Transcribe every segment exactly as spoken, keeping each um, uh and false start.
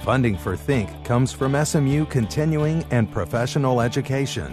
Funding for Think comes from S M U Continuing and Professional Education.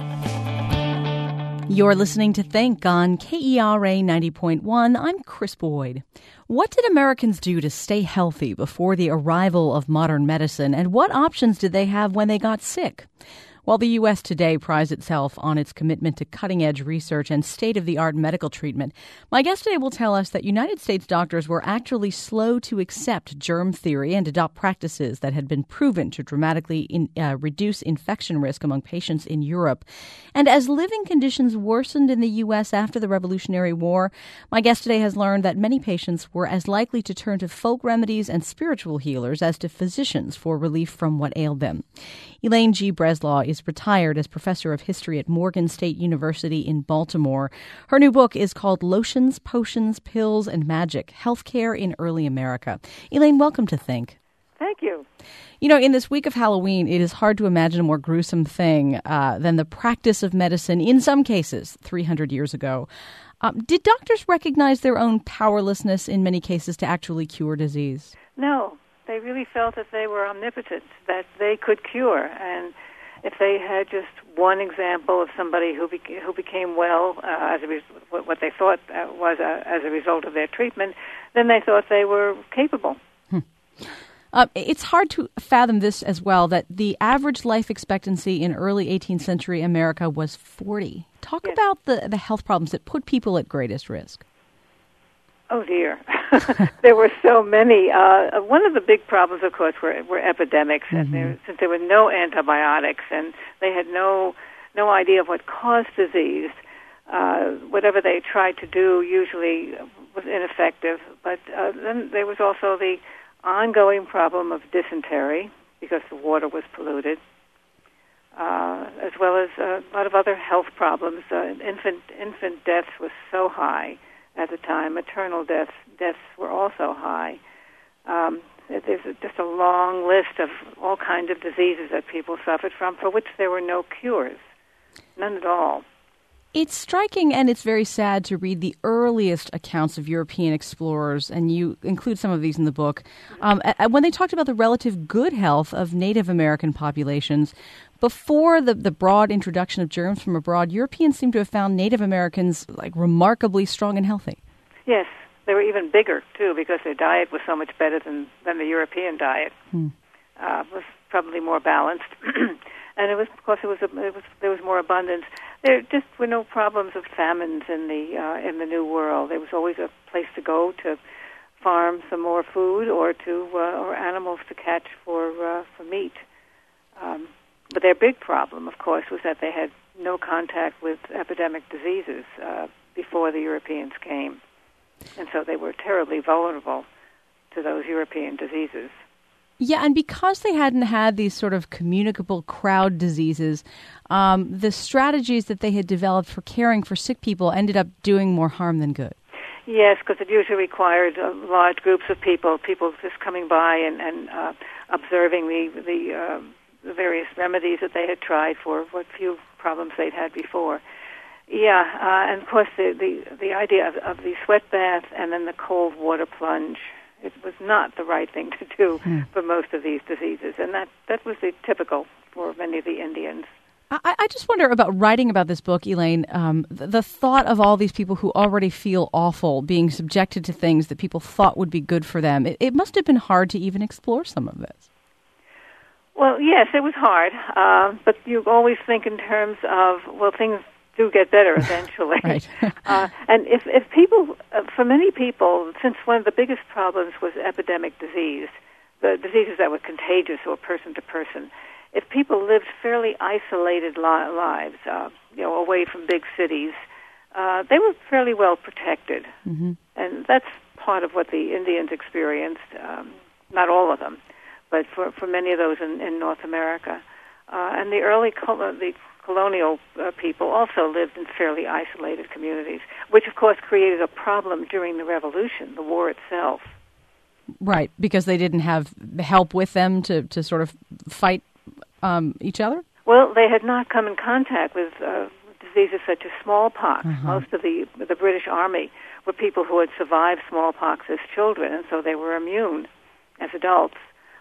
You're listening to Think on K E R A ninety point one. I'm Chris Boyd. What did Americans do to stay healthy before the arrival of modern medicine, and what options did they have when they got sick? While the U S today prides itself on its commitment to cutting-edge research and state-of-the-art medical treatment, my guest today will tell us that United States doctors were actually slow to accept germ theory and adopt practices that had been proven to dramatically in, uh, reduce infection risk among patients in Europe. And as living conditions worsened in the U S after the Revolutionary War, my guest today has learned that many patients were as likely to turn to folk remedies and spiritual healers as to physicians for relief from what ailed them. Elaine G. Breslaw is retired as professor of history at Morgan State University in Baltimore. Her new book is called Lotions, Potions, Pills, and Magic, Healthcare in Early America. Elaine, welcome to Think. Thank you. You know, in this week of Halloween, it is hard to imagine a more gruesome thing uh, than the practice of medicine, in some cases, three hundred years ago. Um, did doctors recognize their own powerlessness in many cases to actually cure disease? No. They really felt that they were omnipotent, that they could cure. And if they had just one example of somebody who beca- who became well uh, as a res- what they thought uh, was a, as a result of their treatment, then they thought they were capable. Hmm. Uh, it's hard to fathom this as well, that the average life expectancy in early eighteenth century America was forty. Talk yes. about the, the health problems that put people at greatest risk. Oh, dear. There were so many. Uh, one of the big problems, of course, were, were epidemics. Mm-hmm. And there, since there were no antibiotics and they had no no idea of what caused disease, uh, whatever they tried to do usually was ineffective. But uh, then there was also the ongoing problem of dysentery because the water was polluted, uh, as well as a lot of other health problems. Uh, infant infant deaths was so high at the time. Maternal deaths deaths were also high. Um, there's just a long list of all kinds of diseases that people suffered from, for which there were no cures, none at all. It's striking and it's very sad to read the earliest accounts of European explorers, and you include some of these in the book, um, when they talked about the relative good health of Native American populations. Before the, the broad introduction of germs from abroad, Europeans seem to have found Native Americans like remarkably strong and healthy. Yes, they were even bigger, too, because their diet was so much better than, than the European diet. Hmm. Uh, it was probably more balanced. And it was, of course, it was, a, it was there was more abundance. There just were no problems of famines in the uh, in the New World. There was always a place to go to farm some more food, or to uh, or animals to catch for uh, for meat. Um, but their big problem, of course, was that they had no contact with epidemic diseases uh, before the Europeans came, and so they were terribly vulnerable to those European diseases. Yeah, and because they hadn't had these sort of communicable crowd diseases, um, the strategies that they had developed for caring for sick people ended up doing more harm than good. Yes, because it usually required uh, large groups of people, people just coming by and, and uh, observing the the, uh, the various remedies that they had tried for what few problems they'd had before. Yeah, uh, and of course the, the, the idea of, of the sweat bath and then the cold water plunge. It was not the right thing to do hmm. for most of these diseases, and that, that was the typical for many of the Indians. I, I just wonder about writing about this book, Elaine, um, the, the thought of all these people who already feel awful being subjected to things that people thought would be good for them. It, it must have been hard to even explore some of this. Well, yes, it was hard, uh, but you always think in terms of, well, things do get better eventually. Right. uh, and if, if people, uh, for many people, since one of the biggest problems was epidemic disease, the diseases that were contagious or person to person, if people lived fairly isolated li- lives, uh, you know, away from big cities, uh, they were fairly well protected. Mm-hmm. And that's part of what the Indians experienced, um, not all of them, but for, for many of those in, in North America. Uh, and the early col- the colonial uh, people also lived in fairly isolated communities, which, of course, created a problem during the Revolution, the war itself. Right, because they didn't have help with them to, to sort of fight um, each other? Well, they had not come in contact with uh, diseases such as smallpox. Uh-huh. Most of the the British Army were people who had survived smallpox as children, and so they were immune as adults.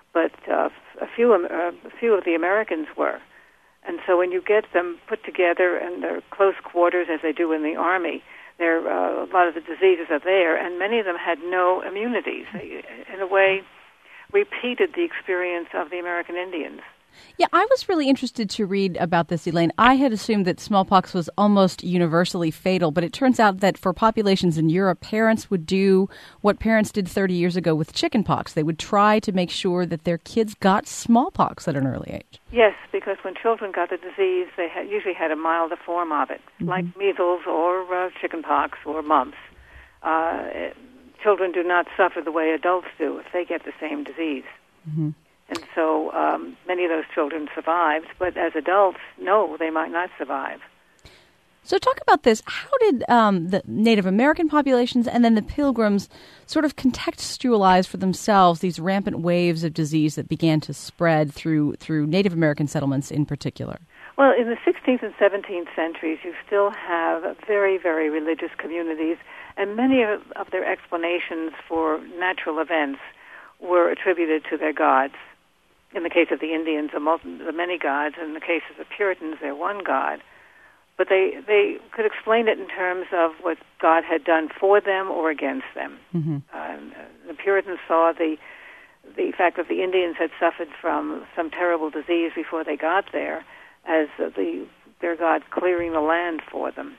but uh, a few uh, a few of the Americans were. And so when you get them put together in their close quarters, as they do in the Army, there uh, a lot of the diseases are there, and many of them had no immunities. They, in a way, repeated the experience of the American Indians. Yeah, I was really interested to read about this, Elaine. I had assumed that smallpox was almost universally fatal, but it turns out that for populations in Europe, parents would do what parents did thirty years ago with chickenpox. They would try to make sure that their kids got smallpox at an early age. Yes, because when children got the disease, they had, usually had a milder form of it, mm-hmm. like measles or uh, chickenpox or mumps. Uh, it, children do not suffer the way adults do if they get the same disease. Mm-hmm. And so um, many of those children survived, but as adults, no, they might not survive. So talk about this. How did um, the Native American populations and then the Pilgrims sort of contextualize for themselves these rampant waves of disease that began to spread through through Native American settlements in particular? Well, in the sixteenth and seventeenth centuries, you still have very, very religious communities, and many of, of their explanations for natural events were attributed to their gods. In the case of the Indians, the, multi, the many gods. In the case of the Puritans, they're one god. But they, they could explain it in terms of what God had done for them or against them. Mm-hmm. Uh, the Puritans saw the the fact that the Indians had suffered from some terrible disease before they got there as the their God clearing the land for them.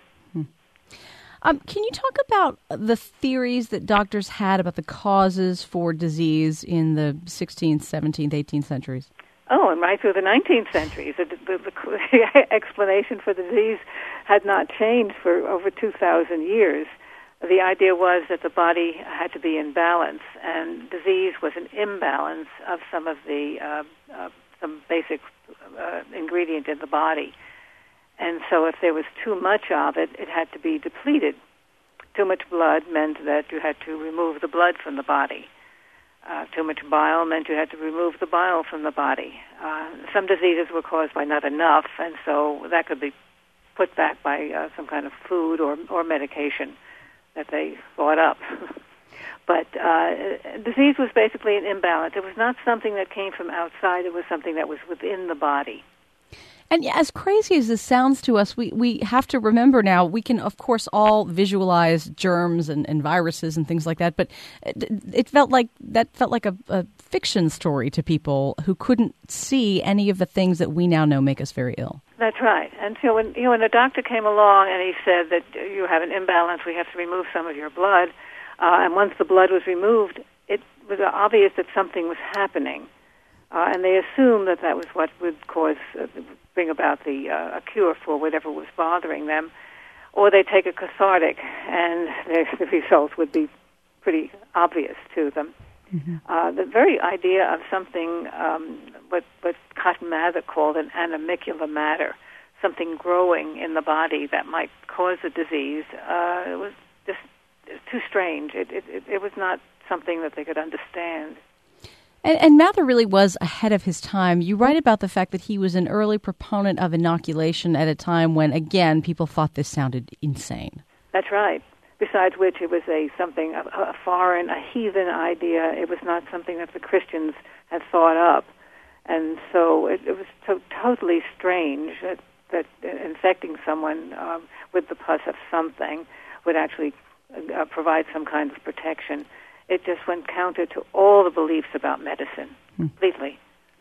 Um, can you talk about the theories that doctors had about the causes for disease in the sixteenth, seventeenth, eighteenth centuries? Oh, and right through the nineteenth century. The, the, the explanation for the disease had not changed for over two thousand years. The idea was that the body had to be in balance, and disease was an imbalance of some of the uh, uh, some basic uh, ingredient in the body. And so if there was too much of it, it had to be depleted. Too much blood meant that you had to remove the blood from the body. Uh, too much bile meant you had to remove the bile from the body. Uh, some diseases were caused by not enough, and so that could be put back by uh, some kind of food or, or medication that they thought up. But uh, disease was basically an imbalance. It was not something that came from outside. It was something that was within the body. And as crazy as this sounds to us, we, we have to remember now, we can, of course, all visualize germs and, and viruses and things like that, but it, it felt like that felt like a, a fiction story to people who couldn't see any of the things that we now know make us very ill. That's right. And so when, you know, when a doctor came along and he said that you have an imbalance, we have to remove some of your blood, uh, and once the blood was removed, it was obvious that something was happening. Uh, and they assumed that that was what would cause, uh, bring about the uh, a cure for whatever was bothering them. Or they take a cathartic, and the, the results would be pretty obvious to them. Mm-hmm. Uh, the very idea of something, um, what, what Cotton Mather called an animalcular matter, something growing in the body that might cause a disease, uh, it was just too strange. It, it, it was not something that they could understand. And, and Mather really was ahead of his time. You write about the fact that he was an early proponent of inoculation at a time when, again, people thought this sounded insane. That's right. Besides which, it was a something, a, a foreign, a heathen idea. It was not something that the Christians had thought up. And so it, it was to, totally strange that, that infecting someone um, with the pus of something would actually uh, provide some kind of protection. It just went counter to all the beliefs about medicine, completely.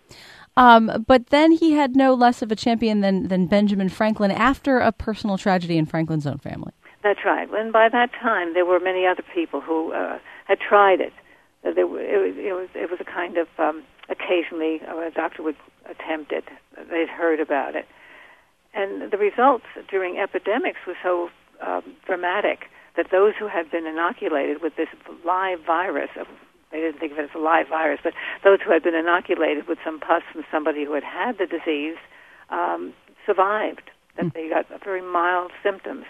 Um, but then he had no less of a champion than, than Benjamin Franklin after a personal tragedy in Franklin's own family. That's right. And by that time, there were many other people who uh, had tried it. Uh, there were, it, was, it, was, it was a kind of, um, occasionally, uh, a doctor would attempt it. They'd heard about it. And the results during epidemics were so um, dramatic that those who had been inoculated with this live virus, they didn't think of it as a live virus, but those who had been inoculated with some pus from somebody who had had the disease um, survived, that mm. they got very mild symptoms,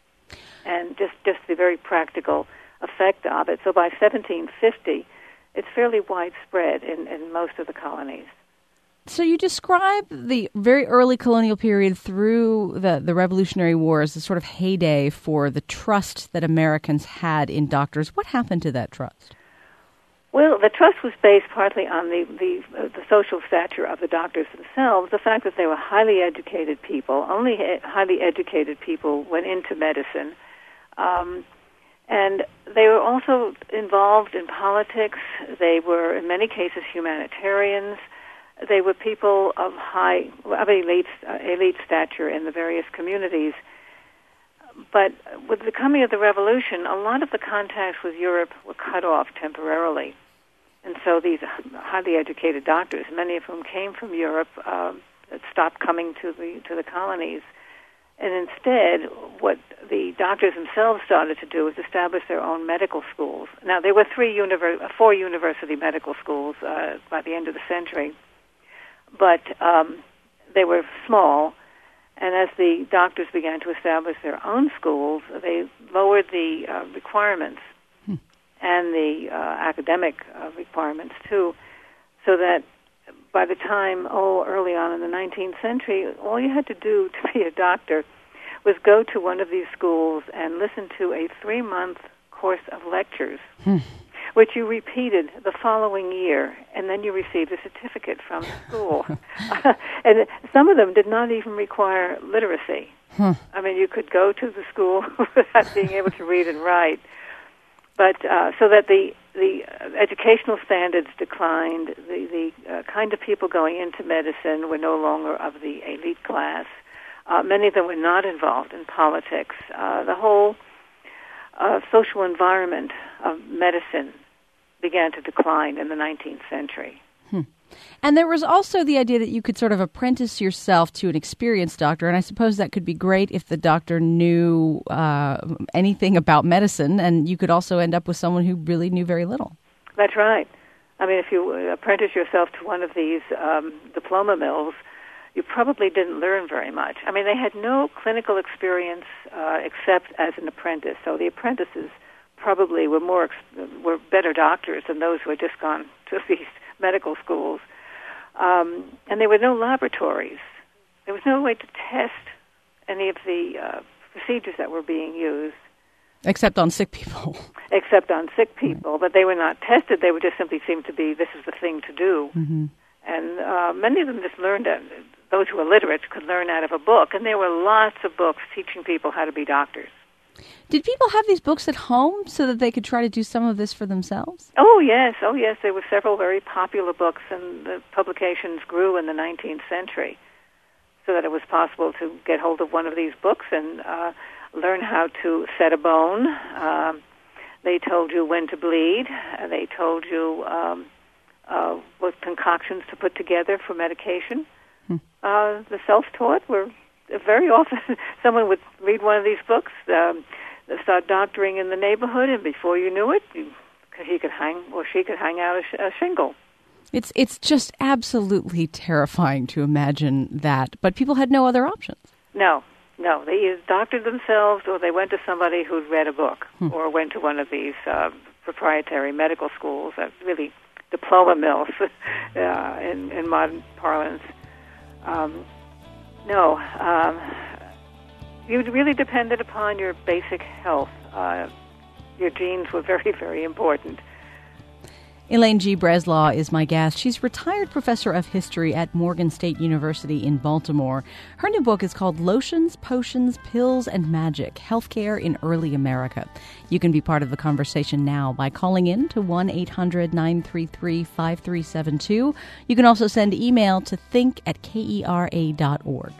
and just, just the very practical effect of it. So by seventeen fifty, it's fairly widespread in, in most of the colonies. So you describe the very early colonial period through the, the Revolutionary War as a sort of heyday for the trust that Americans had in doctors. What happened to that trust? Well, the trust was based partly on the the, uh, the social stature of the doctors themselves, the fact that they were highly educated people. Only he- highly educated people went into medicine. Um, and they were also involved in politics. They were, in many cases, humanitarians. They were people of high, of elite, uh, elite stature in the various communities. But with the coming of the revolution, a lot of the contacts with Europe were cut off temporarily. And so these highly educated doctors, many of whom came from Europe, uh, stopped coming to the to the colonies. And instead, what the doctors themselves started to do was establish their own medical schools. Now, there were three univer- four university medical schools uh, by the end of the century, but um, they were small. And as the doctors began to establish their own schools, they lowered the uh, requirements hmm. and the uh, academic uh, requirements, too, so that by the time, oh, early on in the nineteenth century, all you had to do to be a doctor was go to one of these schools and listen to a three-month course of lectures, hmm. which you repeated the following year, and then you received a certificate from the school. And some of them did not even require literacy. Hmm. I mean, you could go to the school without being able to read and write. But uh, so that the the educational standards declined, the, the uh, kind of people going into medicine were no longer of the elite class. Uh, many of them were not involved in politics. Uh, the whole uh, social environment of medicine began to decline in the nineteenth century. Hmm. And there was also the idea that you could sort of apprentice yourself to an experienced doctor, and I suppose that could be great if the doctor knew uh, anything about medicine, and you could also end up with someone who really knew very little. That's right. I mean, if you apprentice yourself to one of these um, diploma mills, you probably didn't learn very much. I mean, they had no clinical experience uh, except as an apprentice, so the apprentices probably were more were better doctors than those who had just gone to these medical schools. Um, and there were no laboratories. There was no way to test any of the uh, procedures that were being used. Except on sick people. Except on sick people. Right. But they were not tested. They would just simply seem to be, this is the thing to do. Mm-hmm. And uh, many of them just learned, uh, those who were literate could learn out of a book. And there were lots of books teaching people how to be doctors. Did people have these books at home so that they could try to do some of this for themselves? Oh, yes. Oh, yes. There were several very popular books, and the publications grew in the nineteenth century so that it was possible to get hold of one of these books and uh, learn how to set a bone. Um, they told you when to bleed. Uh, they told you um, uh, what concoctions to put together for medication. Hmm. Uh, the self-taught were... Very often, someone would read one of these books, um, start doctoring in the neighborhood, and before you knew it, you, he could hang or she could hang out a, sh- a shingle. It's it's just absolutely terrifying to imagine that, but people had no other options. No, no. They either doctored themselves, or they went to somebody who'd read a book, hmm. or went to one of these uh, proprietary medical schools, uh, really diploma mills uh, in, in modern parlance. Um, No, um, you really depended upon your basic health. Uh, your genes were very, very important. Elaine G. Breslaw is my guest. She's retired professor of history at Morgan State University in Baltimore. Her new book is called Lotions, Potions, Pills, and Magic, Healthcare in Early America. You can be part of the conversation now by calling in to one eight hundred nine three three five three seven two. You can also send email to think at kera dot org.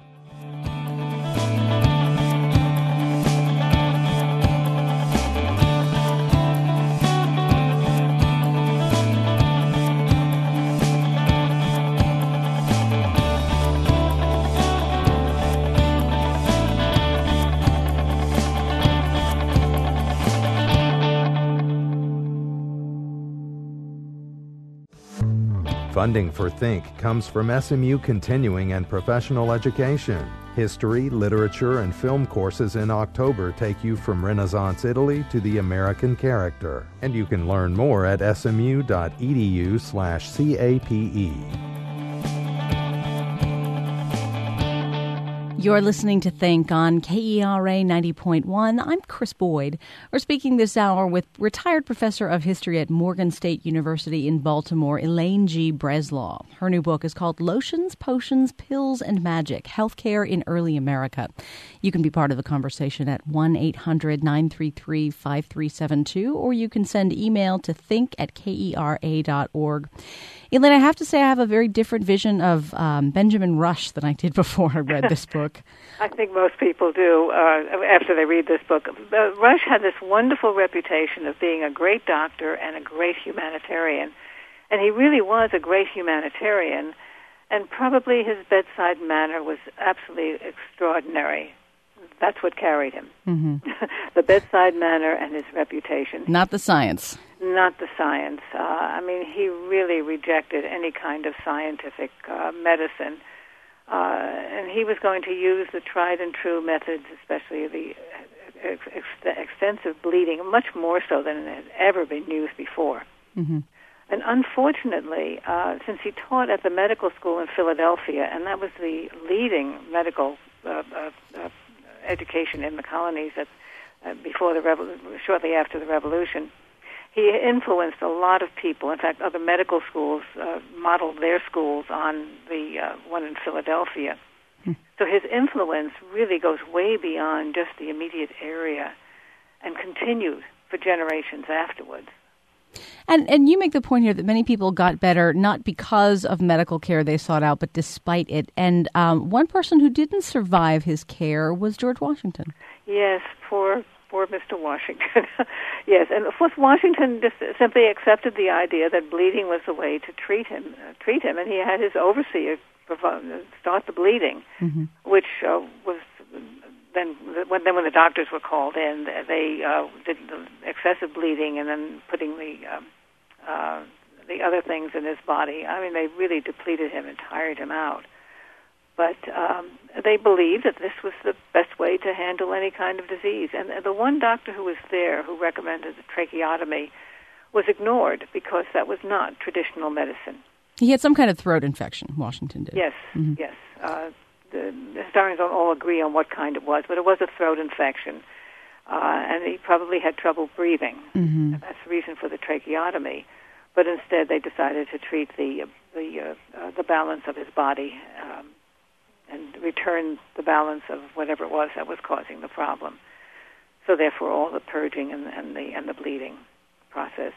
Funding for Think comes from S M U Continuing and Professional Education. History, literature, and film courses in October take you from Renaissance Italy to the American character. And you can learn more at smu.edu slash CAPE. You're listening to Think on K E R A ninety point one. I'm Chris Boyd. We're speaking this hour with retired professor of history at Morgan State University in Baltimore, Elaine G. Breslaw. Her new book is called Lotions, Potions, Pills, and Magic, Healthcare in Early America. You can be part of the conversation at one eight hundred nine three three five three seven two, or you can send email to think at kera dot org. Elaine, I have to say I have a very different vision of um, Benjamin Rush than I did before I read this book. I think most people do uh, after they read this book. Uh, Rush had this wonderful reputation of being a great doctor and a great humanitarian. And he really was a great humanitarian, and probably his bedside manner was absolutely extraordinary. That's what carried him. Mm-hmm. The bedside manner and his reputation. Not the science. Not the science. Uh, I mean, he really rejected any kind of scientific uh, medicine. Uh, and he was going to use the tried and true methods, especially the ex- ex- extensive bleeding, much more so than it had ever been used before. Mm-hmm. And unfortunately, uh, since he taught at the medical school in Philadelphia, and that was the leading medical uh, uh, uh, education in the colonies at, uh, before the revol- shortly after the Revolution, he influenced a lot of people. In fact, other medical schools uh, modeled their schools on the uh, one in Philadelphia. Hmm. So his influence really goes way beyond just the immediate area and continued for generations afterwards. And and you make the point here that many people got better not because of medical care they sought out, but despite it. And um, one person who didn't survive his care was George Washington. Yes, poor poor Mister Washington. Yes, and of course Washington just simply accepted the idea that bleeding was the way to treat him. Uh, treat him, and he had his overseer start the bleeding, mm-hmm. which uh, was. Then when, then when the doctors were called in, they uh, did the excessive bleeding and then putting the um, uh, the other things in his body. I mean, they really depleted him and tired him out. But um, they believed that this was the best way to handle any kind of disease. And the one doctor who was there who recommended the tracheotomy was ignored because that was not traditional medicine. He had some kind of throat infection, Washington did. Yes, mm-hmm. yes. Uh, The historians don't all agree on what kind it was, but it was a throat infection, uh, and he probably had trouble breathing. Mm-hmm. And that's the reason for the tracheotomy. But instead, they decided to treat the the uh, uh, the balance of his body um, and return the balance of whatever it was that was causing the problem. So therefore, all the purging and, and the and the bleeding process.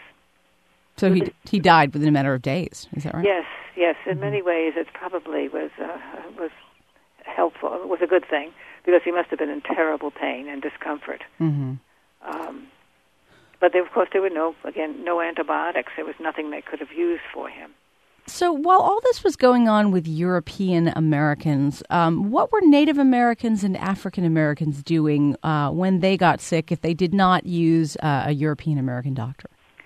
So he he died within a matter of days. Is that right? Yes, yes. In mm-hmm. many ways, it probably was uh, was. helpful. It was a good thing because he must have been in terrible pain and discomfort. Mm-hmm. Um, but there, of course, there were no, again, no antibiotics. There was nothing they could have used for him. So while all this was going on with European Americans, um, what were Native Americans and African Americans doing uh, when they got sick if they did not use uh, a European American doctor?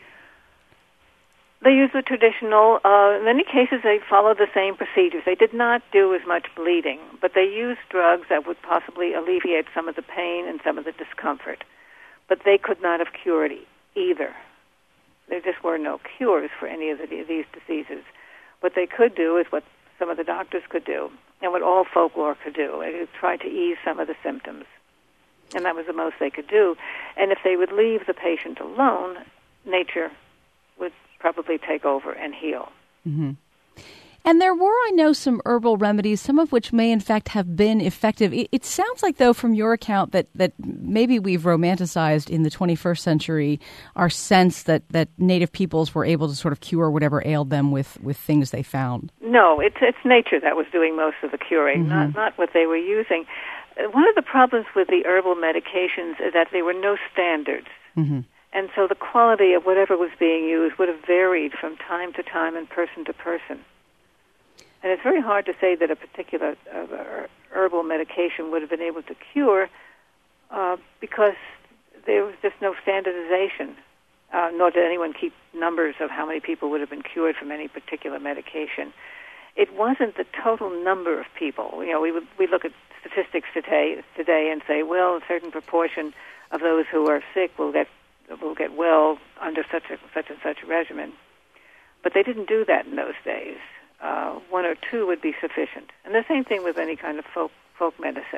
They used the traditional, uh, in many cases they followed the same procedures. They did not do as much bleeding, but they used drugs that would possibly alleviate some of the pain and some of the discomfort. But they could not have cured either. There just were no cures for any of the, these diseases. What they could do is what some of the doctors could do, and what all folklore could do. They could try to ease some of the symptoms. And that was the most they could do. And if they would leave the patient alone, nature would probably take over and heal. Mm-hmm. And there were, I know, some herbal remedies, some of which may in fact have been effective. It, it sounds like, though, from your account, that, that maybe we've romanticized in the twenty-first century our sense that, that Native peoples were able to sort of cure whatever ailed them with, with things they found. No, it's it's nature that was doing most of the curing, mm-hmm. not not what they were using. One of the problems with the herbal medications is that there were no standards. Mm-hmm. And so the quality of whatever was being used would have varied from time to time and person to person. And it's very hard to say that a particular uh, herbal medication would have been able to cure uh, because there was just no standardization, uh, nor did anyone keep numbers of how many people would have been cured from any particular medication. It wasn't the total number of people. You know, we would, we look at statistics today today and say, well, a certain proportion of those who are sick will get will get well under such a such and such a regimen. But they didn't do that in those days. Uh, one one or two would be sufficient. And the same thing with any kind of folk folk medicine.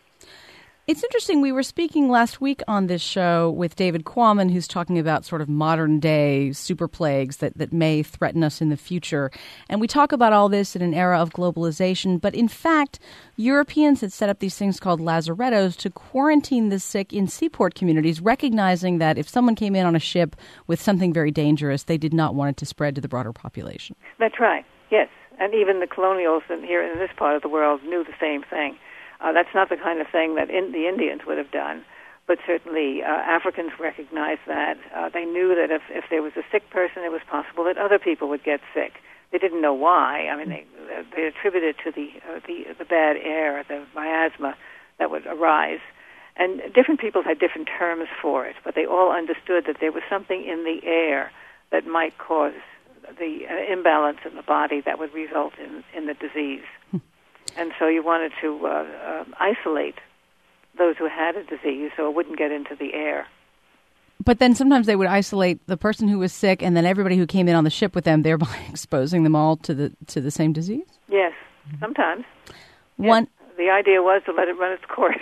It's interesting. We were speaking last week on this show with David Quammen, who's talking about sort of modern-day super plagues that, that may threaten us in the future. And we talk about all this in an era of globalization. But in fact, Europeans had set up these things called lazarettos to quarantine the sick in seaport communities, recognizing that if someone came in on a ship with something very dangerous, they did not want it to spread to the broader population. That's right, yes. And even the colonials in here in this part of the world knew the same thing. Uh, that's not the kind of thing that in, the Indians would have done, but certainly uh, Africans recognized that. Uh, they knew that if, if there was a sick person, it was possible that other people would get sick. They didn't know why. I mean, they, they attributed it to the, uh, the the bad air, the miasma that would arise. And different people had different terms for it, but they all understood that there was something in the air that might cause the uh, imbalance in the body that would result in, in the disease. And so you wanted to uh, uh, isolate those who had a disease so it wouldn't get into the air. But then sometimes they would isolate the person who was sick and then everybody who came in on the ship with them, thereby exposing them all to the to the same disease? Yes, sometimes. One, yes. The idea was to let it run its course.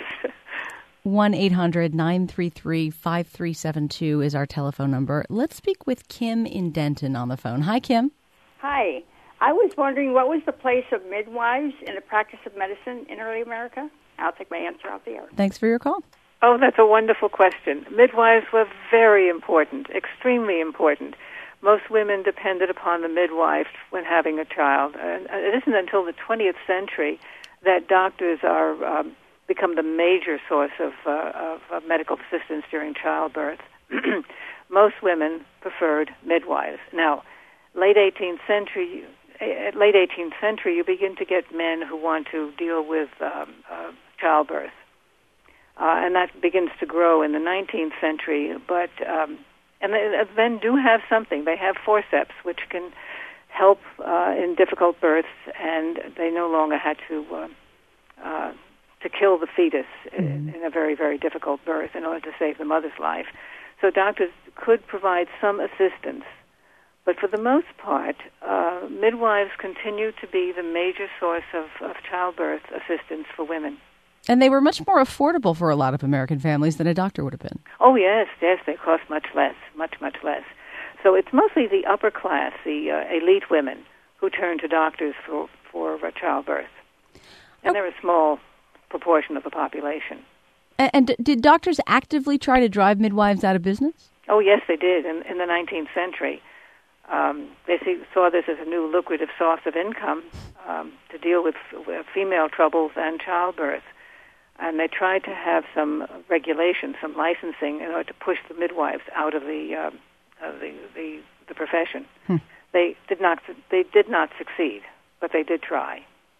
one eight hundred nine three three five three seven two is our telephone number. Let's speak with Kim in Denton on the phone. Hi, Kim. Hi. I was wondering, what was the place of midwives in the practice of medicine in early America? I'll take my answer out the air. Thanks for your call. Oh, that's a wonderful question. Midwives were very important, extremely important. Most women depended upon the midwife when having a child. And it isn't until the twentieth century that doctors are um, become the major source of, uh, of, of medical assistance during childbirth. Most women preferred midwives. Now, late eighteenth century... At late eighteenth century, you begin to get men who want to deal with um, uh, childbirth. Uh, and that begins to grow in the nineteenth century. But um, and the, the men do have something. They have forceps, which can help uh, in difficult births, and they no longer had to uh, uh, to kill the fetus mm-hmm. in, in a very, very difficult birth in order to save the mother's life. So doctors could provide some assistance. But for the most part, uh, midwives continue to be the major source of, of childbirth assistance for women. And they were much more affordable for a lot of American families than a doctor would have been. Oh, yes, yes, they cost much less, much, much less. So it's mostly the upper class, the uh, elite women, who turn to doctors for, for uh, childbirth. And oh. they're a small proportion of the population. And, and did doctors actively try to drive midwives out of business? Oh, yes, they did in, in the nineteenth century. Um, they see, saw this as a new lucrative source of income um, to deal with, with female troubles and childbirth. And they tried to have some regulation, some licensing, in order to push the midwives out of the um, of the, the, the profession. Hmm. They did not they did not succeed, but they did try.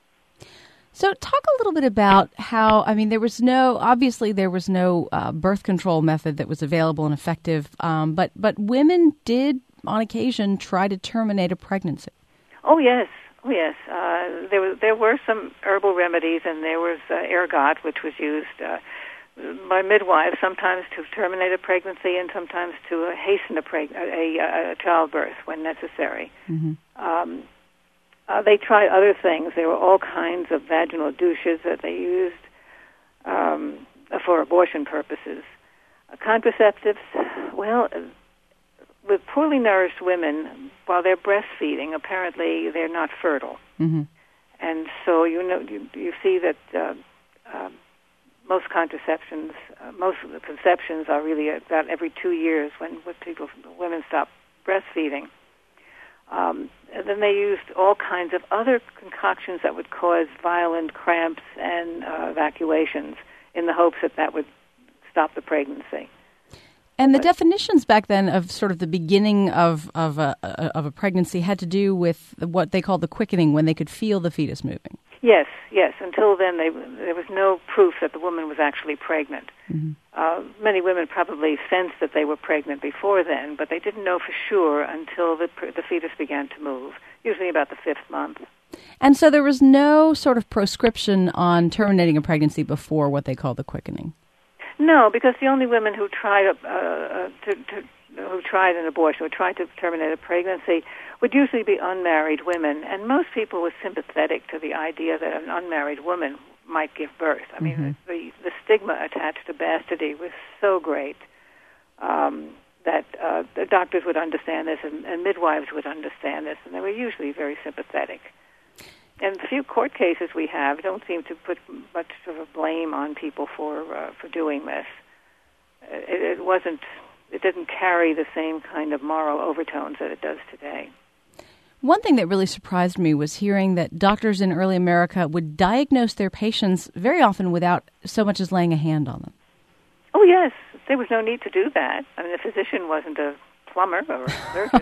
So talk a little bit about how, I mean, there was no, obviously there was no uh, birth control method that was available and effective, um, but, but women did on occasion try to terminate a pregnancy. Oh, yes. Oh, yes. Uh, there, was, there were some herbal remedies, and there was uh, ergot, which was used uh, by midwives sometimes to terminate a pregnancy and sometimes to uh, hasten a, preg- a, a, a childbirth when necessary. Mm-hmm. Um, uh, they tried other things. There were all kinds of vaginal douches that they used um, for abortion purposes. Uh, contraceptives, well... with poorly nourished women, while they're breastfeeding, apparently they're not fertile. Mm-hmm. And so you know you, you see that uh, uh, most contraceptions, uh, most of the conceptions are really about every two years when, when people, women stop breastfeeding. Um, and then they used all kinds of other concoctions that would cause violent cramps and uh, evacuations in the hopes that that would stop the pregnancy. And the definitions back then of sort of the beginning of of a, of a pregnancy had to do with what they called the quickening, when they could feel the fetus moving. Yes, yes. Until then, they, there was no proof that the woman was actually pregnant. Mm-hmm. Uh, many women probably sensed that they were pregnant before then, but they didn't know for sure until the the fetus began to move, usually about the fifth month. And so there was no sort of proscription on terminating a pregnancy before what they called the quickening. No, because the only women who tried uh, uh, to, to, who tried an abortion, who tried to terminate a pregnancy, would usually be unmarried women, and most people were sympathetic to the idea that an unmarried woman might give birth. I mean, mm-hmm. the, the stigma attached to bastardy was so great um, that uh, the doctors would understand this, and, and midwives would understand this, and they were usually very sympathetic. And the few court cases we have don't seem to put much of a blame on people for uh, for doing this. It, it wasn't. It didn't carry the same kind of moral overtones that it does today. One thing that really surprised me was hearing that doctors in early America would diagnose their patients very often without so much as laying a hand on them. Oh yes, there was no need to do that. I mean, the physician wasn't a plumber or a surgeon.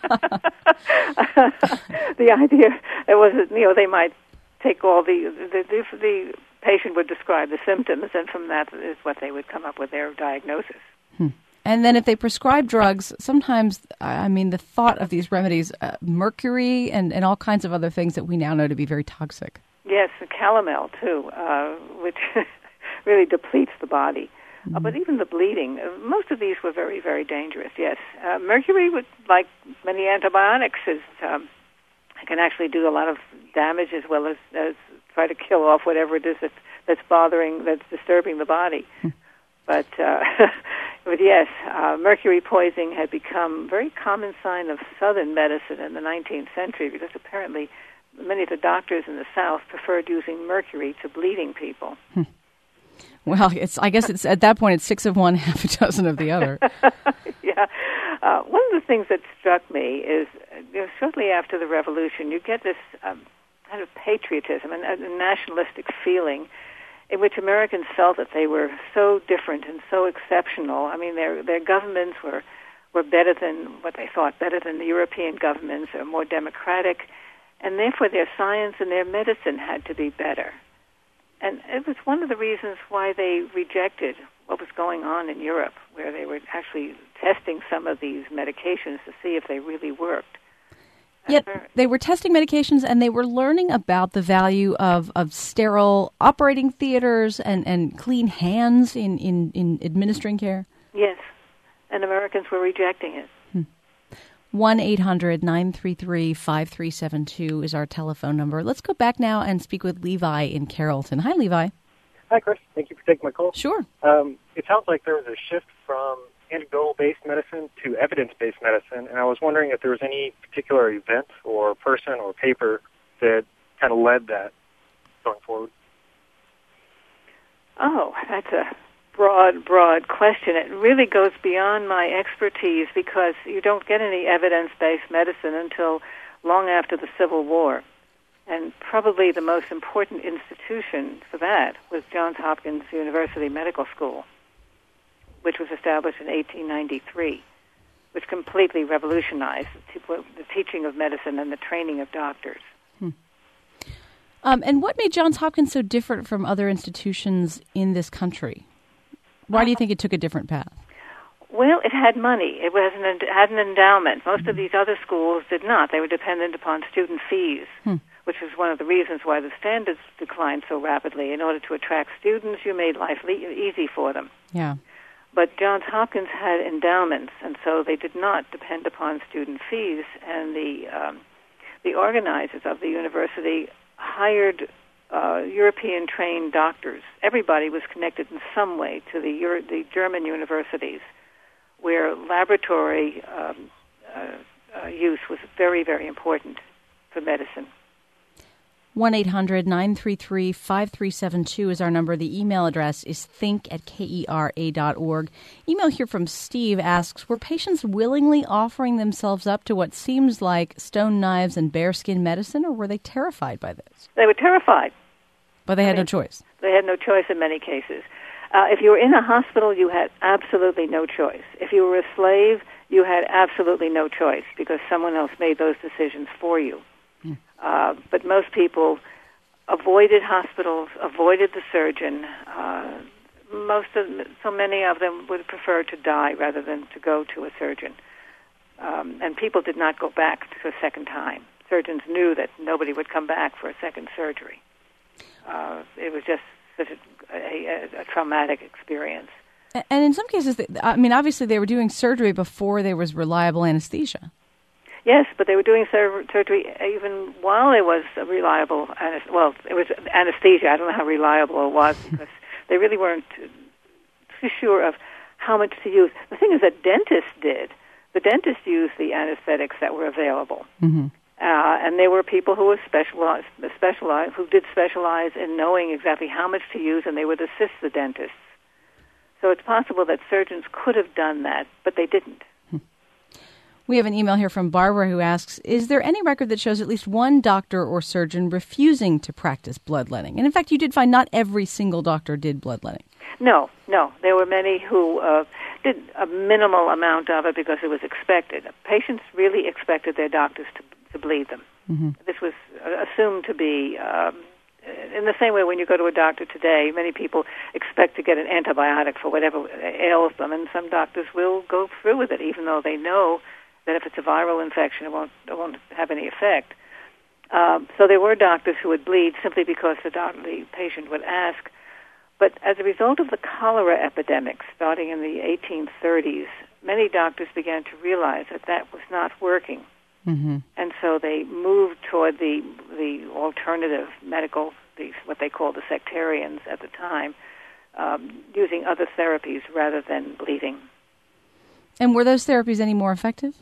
The idea it was, you know, they might take all the the, the the patient would describe the symptoms, and from that is what they would come up with their diagnosis. Hmm. And then if they prescribe drugs, sometimes, I mean, the thought of these remedies, uh, mercury and, and all kinds of other things that we now know to be very toxic. Yes, calomel too, uh, which really depletes the body. Uh, but even the bleeding, uh, most of these were very, very dangerous, yes. Uh, mercury, would, like many antibiotics, is um, can actually do a lot of damage as well as, as try to kill off whatever it is that's, that's bothering, that's disturbing the body. But, uh, but yes, uh, mercury poisoning had become a very common sign of Southern medicine in the nineteenth century because apparently many of the doctors in the South preferred using mercury to bleeding people. Hmm. Well, it's. I guess it's at that point it's six of one, half a dozen of the other. Yeah. Uh, one of the things that struck me is you know, shortly after the Revolution, you get this um, kind of patriotism and a nationalistic feeling in which Americans felt that they were so different and so exceptional. I mean, their their governments were were better than what they thought, better than the European governments, or more democratic, and therefore their science and their medicine had to be better. And it was one of the reasons why they rejected what was going on in Europe, where they were actually testing some of these medications to see if they really worked. Yet they were testing medications and they were learning about the value of, of sterile operating theaters and, and clean hands in, in, in administering care? Yes, and Americans were rejecting it. one eight hundred nine three three five three seven two is our telephone number. Let's go back now and speak with Levi in Carrollton. Hi, Levi. Hi, Chris. Thank you for taking my call. Sure. Um, it sounds like there was a shift from anecdotal-based medicine to evidence-based medicine, and I was wondering if there was any particular event or person or paper that kind of led that going forward. Oh, that's a broad, broad question. It really goes beyond my expertise because you don't get any evidence-based medicine until long after the Civil War. And probably the most important institution for that was Johns Hopkins University Medical School, which was established in eighteen ninety-three, which completely revolutionized the teaching of medicine and the training of doctors. Hmm. Um, and what made Johns Hopkins so different from other institutions in this country? Why do you think it took a different path? Well, it had money. It was an, it had an endowment. Most mm-hmm. of these other schools did not. They were dependent upon student fees, hmm. which was one of the reasons why the standards declined so rapidly. In order to attract students, you made life le- easy for them. Yeah. But Johns Hopkins had endowments, and so they did not depend upon student fees. And the um, the organizers of the university hired uh, European-trained doctors. Everybody was connected in some way to the Euro- the German universities, where laboratory um, uh, uh, use was very, very important for medicine. one eight hundred nine three three five three seven two is our number. The email address is think at kera dot org. Email here from Steve asks, were patients willingly offering themselves up to what seems like stone knives and bearskin medicine, or were they terrified by this? They were terrified. But they had I mean, no choice. They had no choice in many cases. Uh, if you were in a hospital, you had absolutely no choice. If you were a slave, you had absolutely no choice because someone else made those decisions for you. Mm. Uh, but most people avoided hospitals, avoided the surgeon. Uh, most of, so many of them would prefer to die rather than to go to a surgeon. Um, and people did not go back to a second time. Surgeons knew that nobody would come back for a second surgery. Uh, it was just such a, a, a traumatic experience. And in some cases, I mean, obviously they were doing surgery before there was reliable anesthesia. Yes, but they were doing sur- surgery even while there was a reliable, anes- well, it was anesthesia. I don't know how reliable it was because they really weren't too sure of how much to use. The thing is that dentists did. The dentists used the anesthetics that were available. Mm-hmm. Uh, and there were people who were specialized, specialized, who did specialize in knowing exactly how much to use, and they would assist the dentists. So it's possible that surgeons could have done that, but they didn't. We have an email here from Barbara who asks, is there any record that shows at least one doctor or surgeon refusing to practice bloodletting? And in fact, you did find not every single doctor did bloodletting. No, no. There were many who uh, did a minimal amount of it because it was expected. Patients really expected their doctors to, to bleed them. Mm-hmm. This was assumed to be, um, in the same way when you go to a doctor today, many people expect to get an antibiotic for whatever ails them, and some doctors will go through with it even though they know that if it's a viral infection, it won't, it won't have any effect. Um, so there were doctors who would bleed simply because the, doc- the patient would ask. But as a result of the cholera epidemic starting in the eighteen thirties, many doctors began to realize that that was not working. Mm-hmm. And so they moved toward the the alternative medical, the, what they called the sectarians at the time, um, using other therapies rather than bleeding. And were those therapies any more effective?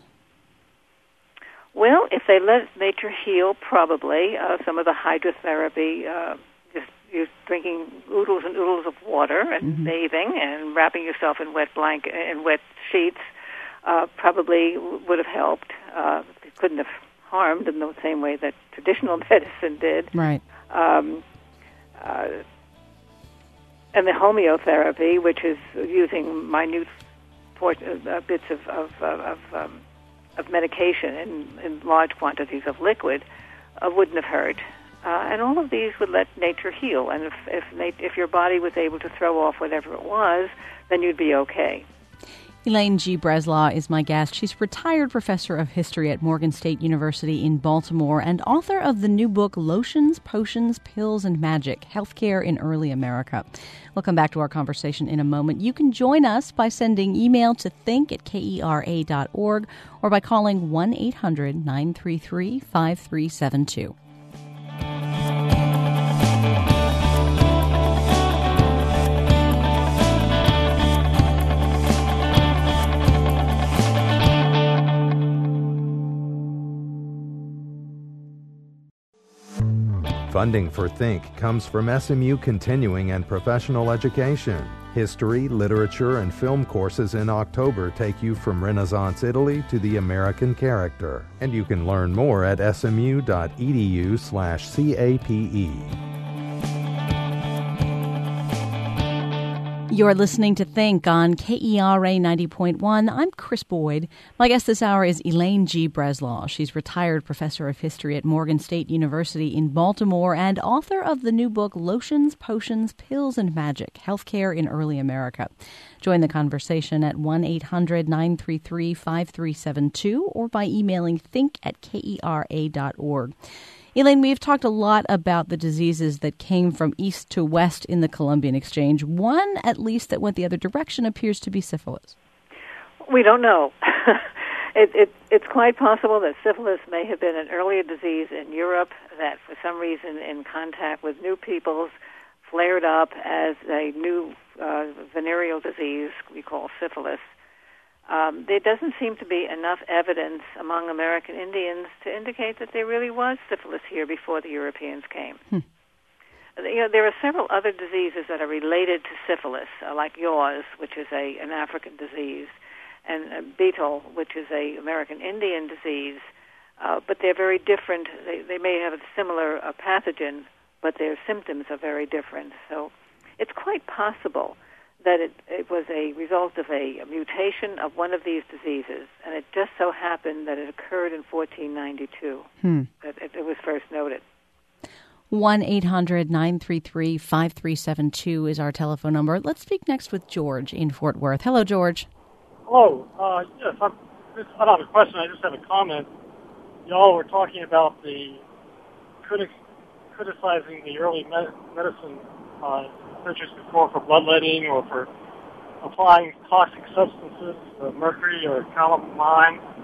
Well, if they let nature heal, probably. Uh, some of the hydrotherapy, uh, just you're drinking oodles and oodles of water and mm-hmm. bathing and wrapping yourself in wet blanket in wet sheets, uh, probably would have helped. Uh, it couldn't have harmed in the same way that traditional medicine did. Right. Um, uh, and the homeotherapy, which is using minute port- uh, bits of of, of um, of medication in, in large quantities of liquid, uh, wouldn't have hurt. Uh, and all of these would let nature heal. And if if, nat- if your body was able to throw off whatever it was, then you'd be okay. Elaine G. Breslaw is my guest. She's a retired professor of history at Morgan State University in Baltimore and author of the new book, Lotions, Potions, Pills, and Magic, Healthcare in Early America. We'll come back to our conversation in a moment. You can join us by sending email to think at K E R A dot org or by calling one eight hundred nine three three five three seven two. Funding for Think comes from S M U Continuing and Professional Education. History, literature, and film courses in October take you from Renaissance Italy to the American character. And you can learn more at smu.edu slash CAPE. You're listening to Think on K E R A ninety point one. I'm Chris Boyd. My guest this hour is Elaine G. Breslaw. She's retired professor of history at Morgan State University in Baltimore and author of the new book, Lotions, Potions, Pills, and Magic, Healthcare in Early America. Join the conversation at one eight hundred nine three three five three seven two or by emailing think at K E R A dot org. Elaine, we've talked a lot about the diseases that came from east to west in the Columbian Exchange. One, at least, that went the other direction appears to be syphilis. We don't know. it, it, it's quite possible that syphilis may have been an earlier disease in Europe that, for some reason, in contact with new peoples, flared up as a new uh, venereal disease we call syphilis. Um, there doesn't seem to be enough evidence among American Indians to indicate that there really was syphilis here before the Europeans came. Hmm. You know, there are several other diseases that are related to syphilis, uh, like yaws, which is a an African disease, and uh, beetle, which is a American Indian disease, uh, but they're very different. They, they may have a similar uh, pathogen, but their symptoms are very different. So it's quite possible that it, it was a result of a, a mutation of one of these diseases, and it just so happened that it occurred in fourteen ninety-two, hmm. that it, it was first noted. one eight hundred nine three three five three seven two is our telephone number. Let's speak next with George in Fort Worth. Hello, George. Hello. Uh, yes, I'm, I don't have a question. I just have a comment. Y'all were talking about the critic, criticizing the early med- medicine uh surgeries before for bloodletting or for applying toxic substances, uh, mercury or calamine.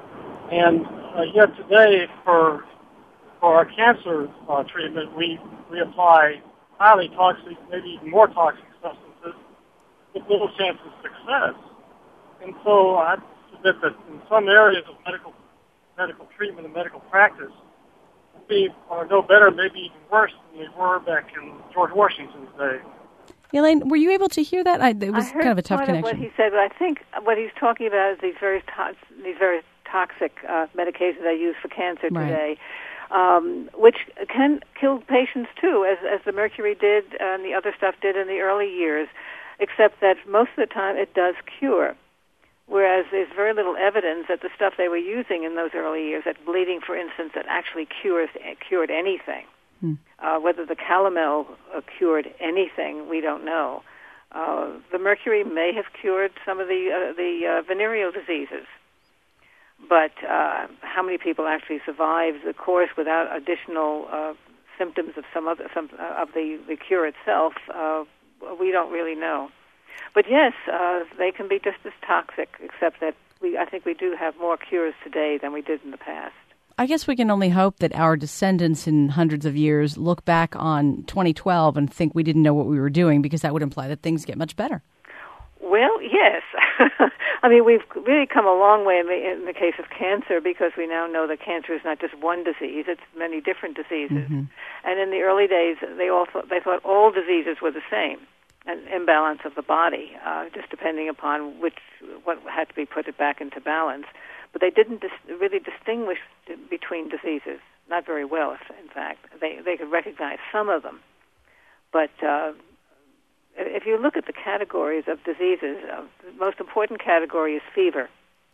And uh, yet today, for for our cancer uh, treatment, we, we apply highly toxic, maybe even more toxic substances with little chance of success. And so I submit that in some areas of medical medical treatment and medical practice, we are no better, maybe even worse than we were back in George Washington's day. Elaine, were you able to hear that? I, it was I heard kind of a tough part connection. Of what he said, but I think what he's talking about is these very to- these very toxic uh, medications they use for cancer Right. today, um, which can kill patients too, as as the mercury did and the other stuff did in the early years. Except that most of the time it does cure. Whereas there's very little evidence that the stuff they were using in those early years, that bleeding, for instance, that actually cures cured anything. Hmm. Uh, whether the calomel uh, cured anything, we don't know. Uh, the mercury may have cured some of the uh, the uh, venereal diseases, but uh, how many people actually survived the course without additional uh, symptoms of some other some uh, of the, the cure itself? Uh, we don't really know. But yes, uh, they can be just as toxic, except that we I think we do have more cures today than we did in the past. I guess we can only hope that our descendants in hundreds of years look back on twenty twelve and think we didn't know what we were doing, because that would imply that things get much better. Well, yes. I mean, we've really come a long way in the, in the case of cancer, because we now know that cancer is not just one disease, it's many different diseases. Mm-hmm. And in the early days, they all thought, they thought all diseases were the same, an imbalance of the body, uh, just depending upon which what had to be put it back into balance. But they didn't dis- really distinguish between diseases, not very well, in fact. They they could recognize some of them. But uh, if you look at the categories of diseases, uh, the most important category is fever.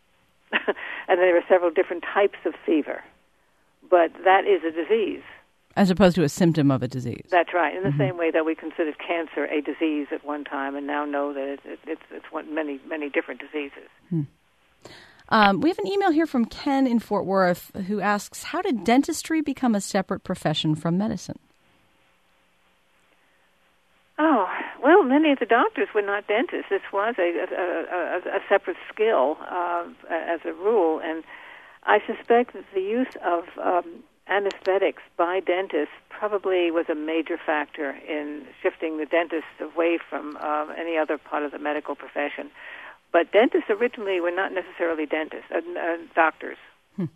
And there are several different types of fever. But that is a disease. As opposed to a symptom of a disease. That's right. In the mm-hmm. same way that we considered cancer a disease at one time, and now know that it, it, it's it's one, many many different diseases. Hmm. Um, we have an email here from Ken in Fort Worth who asks, how did dentistry become a separate profession from medicine? Oh, well, many of the doctors were not dentists. This was a, a, a, a separate skill uh, as a rule, and I suspect that the use of um, anesthetics by dentists probably was a major factor in shifting the dentists away from uh, any other part of the medical profession. But dentists originally were not necessarily dentists, uh, uh, doctors. Hmm.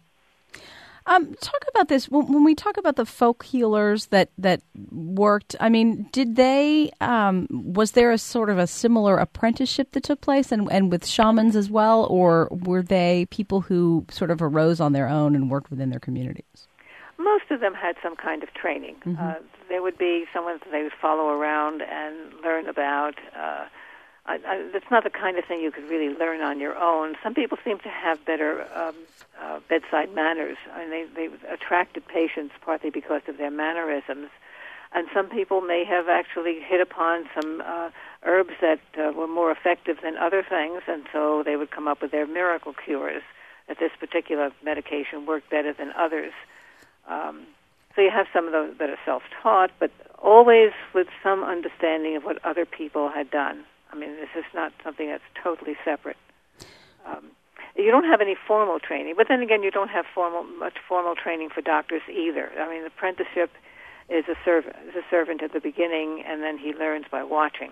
Um, talk about this. When, when we talk about the folk healers that, that worked, I mean, did they, um, was there a sort of a similar apprenticeship that took place and, and with shamans as well, or were they people who sort of arose on their own and worked within their communities? Most of them had some kind of training. Mm-hmm. Uh, there would be someone that they would follow around and learn about. Uh, I, I, that's not the kind of thing you could really learn on your own. Some people seem to have better um, uh, bedside manners. I mean, they, they attracted patients partly because of their mannerisms. And some people may have actually hit upon some uh, herbs that uh, were more effective than other things, and so they would come up with their miracle cures, that this particular medication worked better than others. Um, so you have some of those that are self-taught, but always with some understanding of what other people had done. I mean, this is not something that's totally separate. Um, you don't have any formal training, but then again, you don't have formal much formal training for doctors either. I mean, the apprenticeship is a, serv- is a servant at the beginning, and then he learns by watching.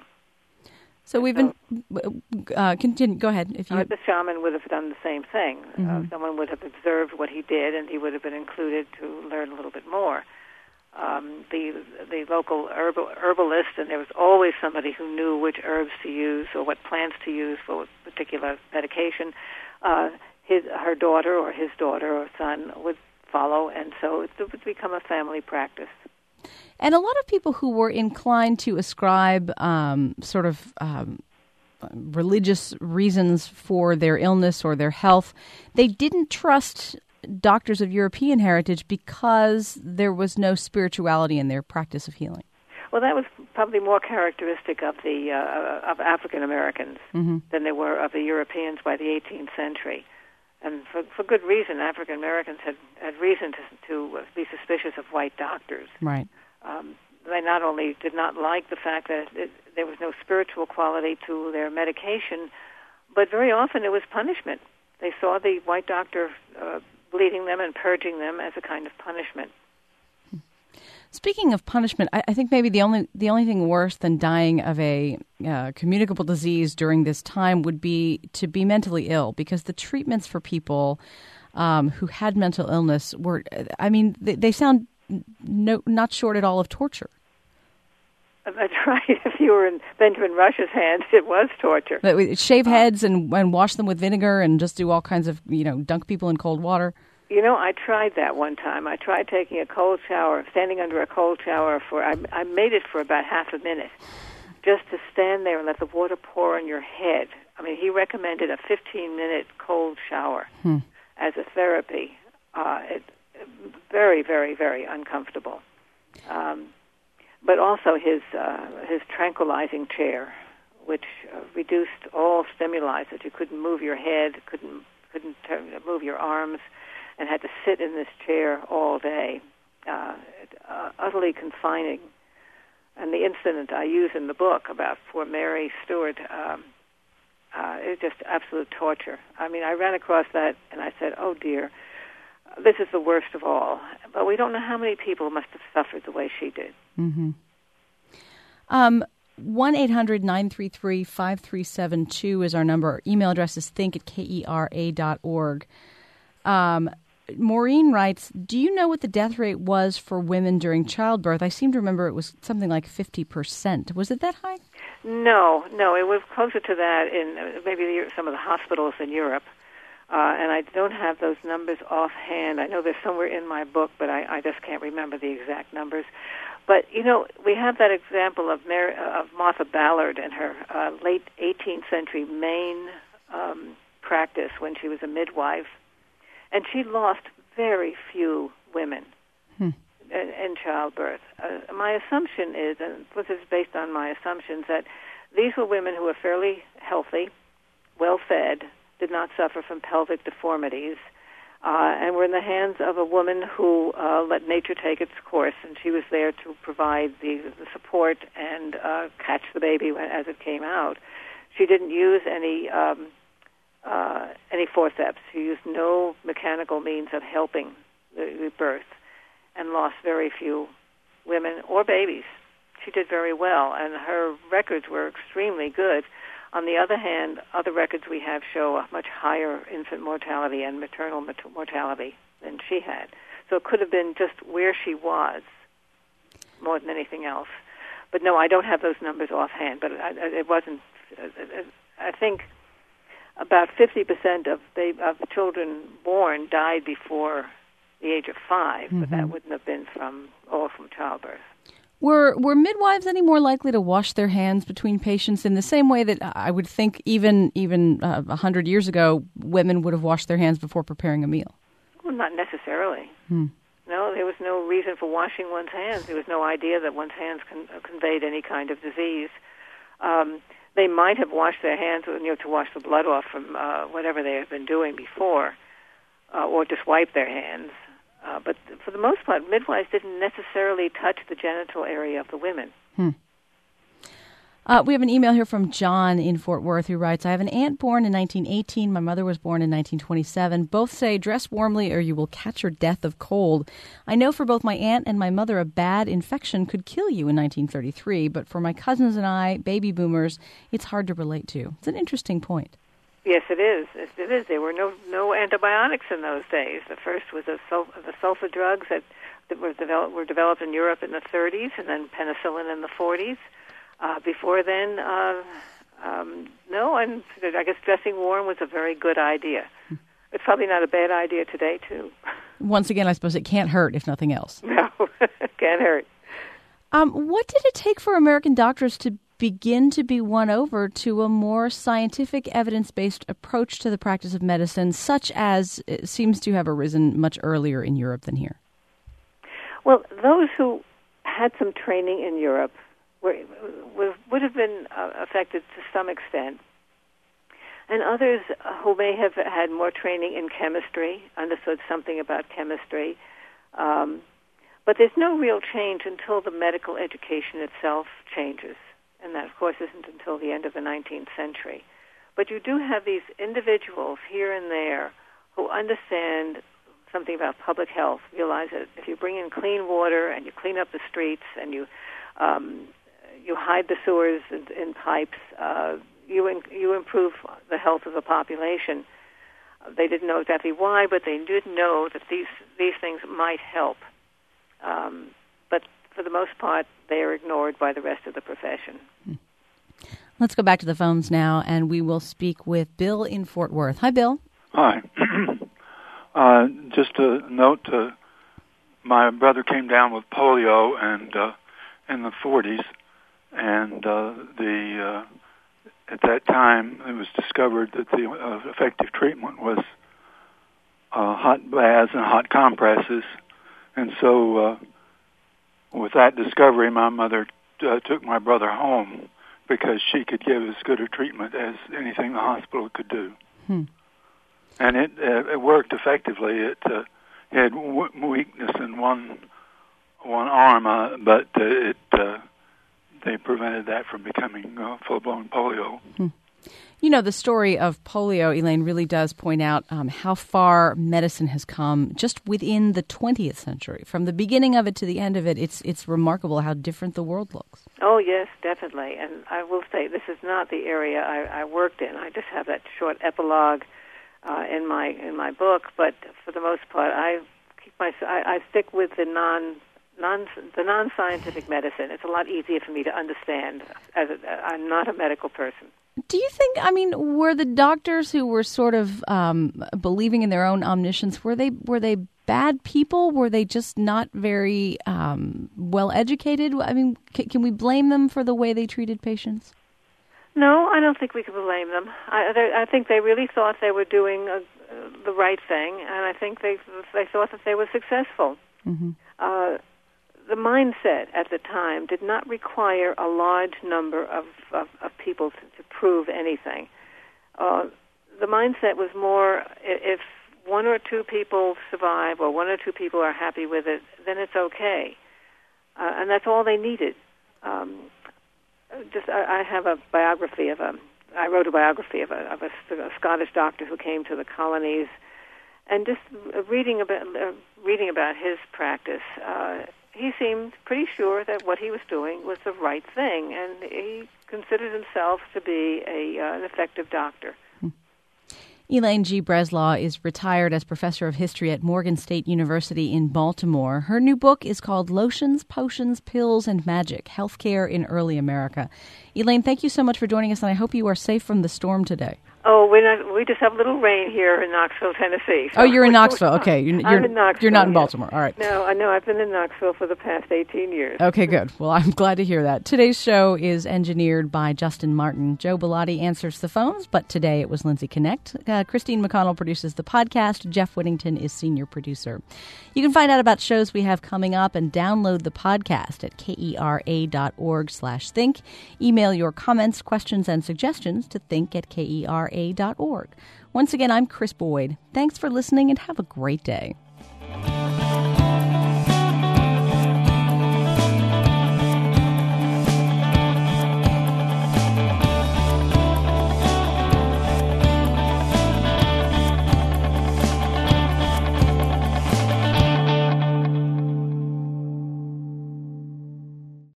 So we've so, been uh, continue. Go ahead. If you uh, the shaman would have done the same thing. Mm-hmm. Uh, someone would have observed what he did, and he would have been included to learn a little bit more. Um, the the local herbal, herbalist, and there was always somebody who knew which herbs to use or what plants to use for a particular medication. Uh, his her daughter or his daughter or son would follow, and so it would become a family practice. And a lot of people who were inclined to ascribe um, sort of um, religious reasons for their illness or their health, they didn't trust doctors of European heritage because there was no spirituality in their practice of healing. Well, that was probably more characteristic of the uh, of African Americans mm-hmm. than they were of the Europeans by the eighteenth century. And for, for good reason, African Americans had, had reason to, to be suspicious of white doctors. Right. Um, they not only did not like the fact that it, there was no spiritual quality to their medication, but very often it was punishment. They saw the white doctor uh, bleeding them and purging them as a kind of punishment. Speaking of punishment, I, I think maybe the only the only thing worse than dying of a uh, communicable disease during this time would be to be mentally ill, because the treatments for people um, who had mental illness were, I mean, they, they sound no, not short at all of torture. That's right. If you were in Benjamin Rush's hands, it was torture. But shave heads and, and wash them with vinegar and just do all kinds of, you know, dunk people in cold water. You know, I tried that one time. I tried taking a cold shower, standing under a cold shower for, I, I made it for about half a minute, just to stand there and let the water pour on your head. I mean, he recommended a fifteen-minute cold shower hmm. as a therapy. Uh, it, very, very, very uncomfortable. Um, but also his uh, his tranquilizing chair, which uh, reduced all stimuli, so that you couldn't move your head, couldn't couldn't turn, move your arms, and had to sit in this chair all day, uh, uh, utterly confining. And the incident I use in the book about poor Mary Stewart, um, uh, it was just absolute torture. I mean, I ran across that, and I said, oh, dear, this is the worst of all. But we don't know how many people must have suffered the way she did. Mm-hmm. Um, one eight hundred nine three three five three seven two is our number. Our email address is think at kera dot org. Um, Maureen writes, do you know what the death rate was for women during childbirth? I seem to remember it was something like fifty percent. Was it that high? No, no, it was closer to that in uh, maybe the, some of the hospitals in Europe. Uh, and I don't have those numbers offhand. I know they're somewhere in my book, but I, I just can't remember the exact numbers. But, you know, we have that example of, Mary, uh, of Martha Ballard and her uh, late eighteenth century Maine um, practice when she was a midwife. And she lost very few women hmm. in, in childbirth. Uh, my assumption is, and this is based on my assumptions, that these were women who were fairly healthy, well-fed, did not suffer from pelvic deformities, uh, and were in the hands of a woman who uh, let nature take its course, and she was there to provide the, the support and uh, catch the baby when, as it came out. She didn't use any um, uh, any forceps. She used no mechanical means of helping the, the birth, and lost very few women or babies. She did very well, and her records were extremely good. On the other hand, other records we have show a much higher infant mortality and maternal mortality than she had. So it could have been just where she was more than anything else. But no, I don't have those numbers offhand, but it wasn't, I think about fifty percent of, baby, of children born died before the age of five, mm-hmm. but that wouldn't have been from all from childbirth. Were were midwives any more likely to wash their hands between patients in the same way that I would think even even uh, one hundred years ago women would have washed their hands before preparing a meal? Well, not necessarily. Hmm. No, there was no reason for washing one's hands. There was no idea that one's hands con- conveyed any kind of disease. Um, they might have washed their hands, you know, to wash the blood off from uh, whatever they had been doing before, uh, or just wipe their hands. Uh, but for the most part, midwives didn't necessarily touch the genital area of the women. Hmm. Uh, we have an email here from John in Fort Worth who writes, I have an aunt born in nineteen eighteen. My mother was born in nineteen twenty-seven. Both say dress warmly or you will catch your death of cold. I know for both my aunt and my mother a bad infection could kill you in nineteen thirty-three, but for my cousins and I, baby boomers, it's hard to relate to. It's an interesting point. Yes, it is. It is. There were no no antibiotics in those days. The first was the, sul- the sulfa drugs that, that were, developed, were developed in Europe in the thirties, and then penicillin in the forties. Uh, before then, uh, um, no, and I guess dressing warm was a very good idea. It's probably not a bad idea today, too. Once again, I suppose it can't hurt, if nothing else. No, it can't hurt. Um, what did it take for American doctors to begin to be won over to a more scientific, evidence-based approach to the practice of medicine, such as it seems to have arisen much earlier in Europe than here? Well, those who had some training in Europe were, were, would have been uh, affected to some extent, and others who may have had more training in chemistry, understood something about chemistry, um, but there's no real change until the medical education itself changes. And that, of course, isn't until the end of the nineteenth century. But you do have these individuals here and there who understand something about public health. Realize that if you bring in clean water and you clean up the streets and you um, you hide the sewers in, in pipes, uh, you in, you improve the health of the population. They didn't know exactly why, but they did know that these these things might help. Um, but for the most part, they are ignored by the rest of the profession. Let's go back to the phones now, and we will speak with Bill in Fort Worth. Hi, Bill. Hi. uh, just a note, uh, my brother came down with polio and uh, in the forties, and uh, the uh, at that time it was discovered that the uh, effective treatment was uh, hot baths and hot compresses. And so uh, with that discovery, my mother uh, took my brother home because she could give as good a treatment as anything the hospital could do. Hmm. And it uh, it worked effectively. It uh, had w- weakness in one one arm, uh, but uh, it uh, they prevented that from becoming uh, full-blown polio. Hmm. You know, the story of polio, Elaine, really does point out um, how far medicine has come just within the twentieth century. From the beginning of it to the end of it, it's it's remarkable how different the world looks. Oh, yes, definitely. And I will say this is not the area I, I worked in. I just have that short epilogue uh, in my in my book. But for the most part, I keep my I, I stick with the non non the non-scientific medicine. It's a lot easier for me to understand. As a, I'm not a medical person. Do you think, I mean, were the doctors who were sort of um, believing in their own omniscience, were they were they bad people? Were they just not very um, well educated? I mean, can, can we blame them for the way they treated patients? No, I don't think we can blame them. I, they, I think they really thought they were doing uh, the right thing, and I think they they thought that they were successful. Mm-hmm. Uh, the mindset at the time did not require a large number of, of, of people to, to prove anything. Uh, the mindset was more, if one or two people survive or one or two people are happy with it, then it's okay. Uh, and that's all they needed. Um, just I, I have a biography of a, I wrote a biography of a, of a, a Scottish doctor who came to the colonies, and just reading about, uh, reading about his practice, uh, he seemed pretty sure that what he was doing was the right thing, and he considered himself to be a, uh, an effective doctor. Elaine G. Breslaw is retired as professor of history at Morgan State University in Baltimore. Her new book is called Lotions, Potions, Pills, and Magic, Healthcare in Early America. Elaine, thank you so much for joining us, and I hope you are safe from the storm today. Oh, we're not, we just have a little rain here in Knoxville, Tennessee. So oh, you're in Knoxville. Okay. You're, I'm you're, in Knoxville. You're not in yes. Baltimore. All right. No, I know. I've been in Knoxville for the past eighteen years. Okay, good. Well, I'm glad to hear that. Today's show is engineered by Justin Martin. Joe Bellotti answers the phones, but today it was Lindsay Connect. Uh, Christine McConnell produces the podcast. Jeff Whittington is senior producer. You can find out about shows we have coming up and download the podcast at kera.org slash think. Email your comments, questions, and suggestions to think at kera.org. Once again, I'm Chris Boyd. Thanks for listening and have a great day.